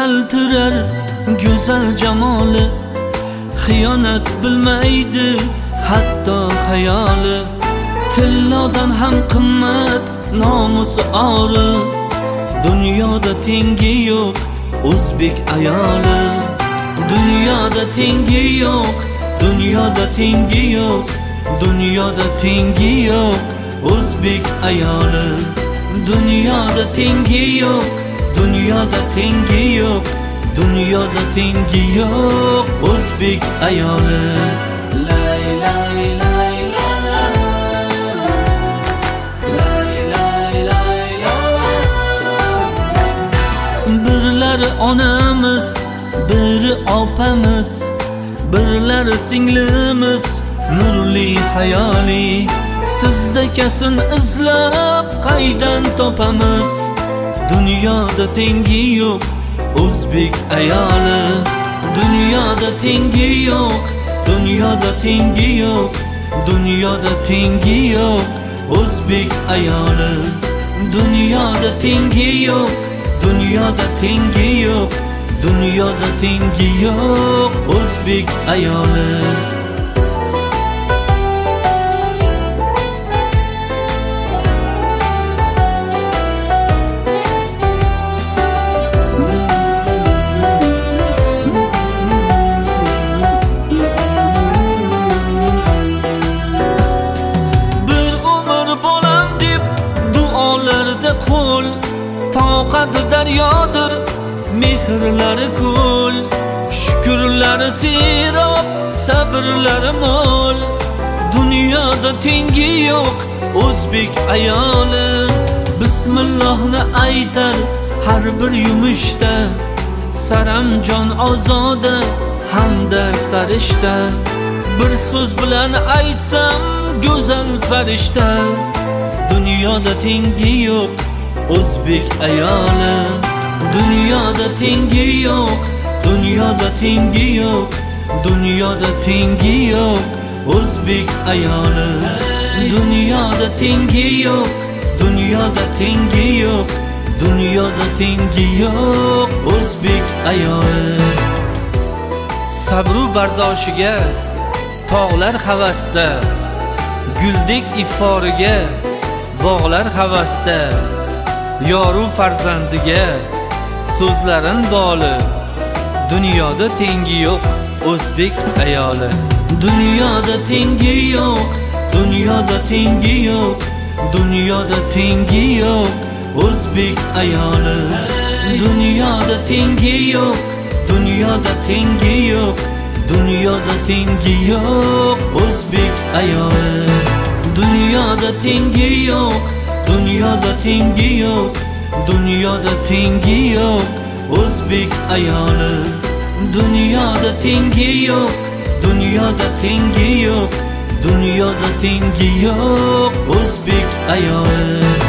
yaltirar go'zal jamoli, xiyonat bilmaydi hatto xayoli. Tillodan ham qimmat nomusi ori, dunyoda tengi yo'q o'zbek ayoli. Dunyoda tengi yo'q, dunyoda tengi yo'q, dunyoda tengi yo'q o'zbek ayoli. Dunyoda tengi yo'q, dunyoda tengi yo'q, dunyoda tengi yo'q o'zbek ayoli. Lay lay lay lay lay lay lay lay. Birlari onamiz, biri opamiz, birlari singlimiz, nurli hayoli. Sizda kasin izlab qaydan topamiz? Dunyoda tengi yo'q o'zbek ayoli. Dunyoda tengi yo'q, dunyoda tengi yo'q, dunyoda tengi yo'q o'zbek ayoli. Dunyoda tengi yo'q, dunyoda tengi yo'q, dunyoda tengi yo'q o'zbek ayoli. Qo'l toqat daryodir, mehrlari ko'l, shukrlari serob, sabrlari mo'l. Dunyoda tengi yo'q o'zbek ayoli. Bismillohni aytar har bir yumushda, saramjon ozoda hamda sarishta. Bir so'z bilan aytsam go'zal farishta. Dunyoda tengi yo'q o'zbek ayoli. Dunyoda tengi yo'q, dunyoda tengi yo'q, dunyoda tengi yo'q o'zbek ayoli. Dunyoda tengi yo'q, dunyoda tengi yo'q, dunyoda tengi yo'q o'zbek ayoli. Sabru bardoshiga tog'lar havasda, guldek iforiga bog'lar havasda. Yoru farzandiga so'zlarin doli, dunyoda tengi yo'q o'zbek ayoli. Dunyoda tengi yo'q, dunyoda tengi yo'q, dunyoda tengi yo'q o'zbek ayoli. Dunyoda tengi yo'q, dunyoda tengi yo'q, dunyoda tengi yo'q o'zbek ayoli. Dunyoda tengi yo'q, dunyoda tengi yo'q, dunyoda tengi yo'q o'zbek ayoli. Dunyoda tengi yo'q, dunyoda tengi yo'q, dunyoda tengi yo'q o'zbek ayoli.